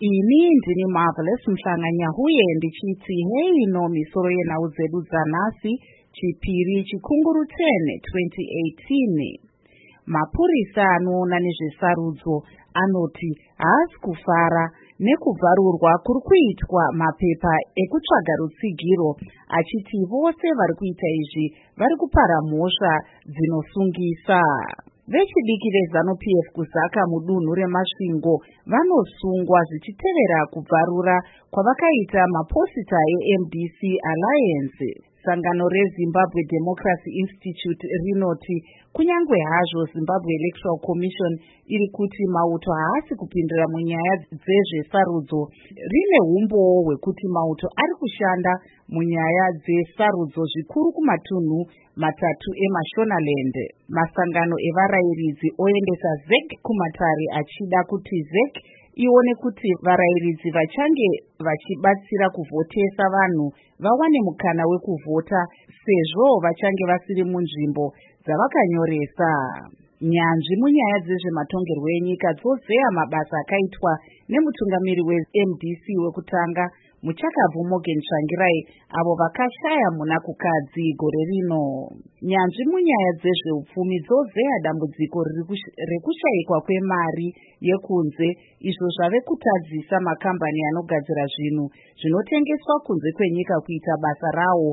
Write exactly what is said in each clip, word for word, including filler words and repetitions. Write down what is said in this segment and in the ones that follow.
Ini ndini Marvelous Mhlanganya huye ndichiti hei no misoro yenhau dzedu dzanhasi chipiri chikunguru ten twenty eighteen. Mapurisa anoona nezvesarudzo anoti haasi kufara nekubvarurwa kuri kuitwa mapepa ekutsvaga rutsigiro, achiti vose vari kuita izvi vari kupara mhosva dzinosungisa. Vechidiki veZANU-P F kuzaka mudunhu remasvingo vanosungwa zvichitevera kubvarura kwavakaita maposita eM D C Alliance. Sangano reZimbabwe Democracy Institute rinoti kunyange hazvo Zimbabwe Electoral Commission iri kuti mauto haasi kupindira munyaya dzezvesarudzo, rine umbowo hwekuti mauto ari kushanda munyaya dzesarudzo zvikuru kumatunhu matatu eMashonaland. Masangano evarayiridzi oendesa Z E C kumatare achida kuti Z E C ione kuti varayiridzi vachange vachibatsira kuvhotesa vanhu vawane mukana wekuvhota sezvo vachange vasiri munzvimbo dzavakanyoresa. Nyanzvi munyaya dzezvematongerwo enyika dzozeya mabasa akaitwa nemutungamiri weM D C wekutanga Muchakabvu Morgan Tsvangirai avo vakashaya munakukadzi gore rino. Nyanzvi munyaya dzezveupfumi dzozeya dambudziko rekushayikwa kwemari yekunze, izvo zvave kutadzisa makambani anogadzira zvinhu zvinotengeswa kunze kwenyika kuita basa rawo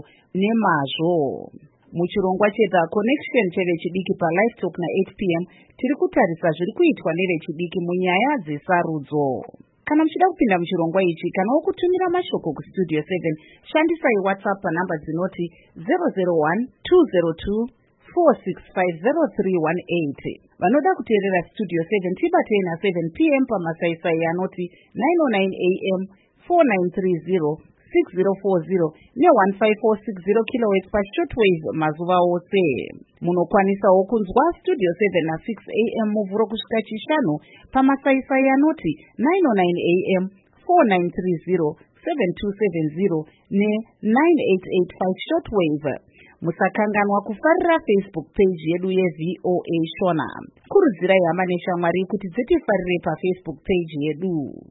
nemazvo. Muchirongwa cheta Connection chevechidiki paLive Talk na eight p m tiri kutarisa zviri kuitwa nevechidiki munyaya dzesarudzo. Kana muchida kupinda muchirongwa ichi kana wokutumira mashoko kustudio seven, shandisai WhatsApp panhamba dzinoti zero zero one two zero two four six five zero three one eight. Vanoda kuteerera Studio seven tibatei na seven p m pamasaisai anoti nine oh nine a m four nine three zero six zero four zero ne one five four six zero kilohertz pashortwave mazuva ose. Munokwanisawo kunzwa Studio seven na six a m muvhuro kusvika chishanu pamasaisai anoti nine oh nine a m four nine three zero seven two seven zero ne nine eight eight five shortwave. Musakanganwa kufarira Facebook page yedu yeV O A Shona. Kurudzirai hama neshamwari kuti dzitifarire paFacebook page yedu.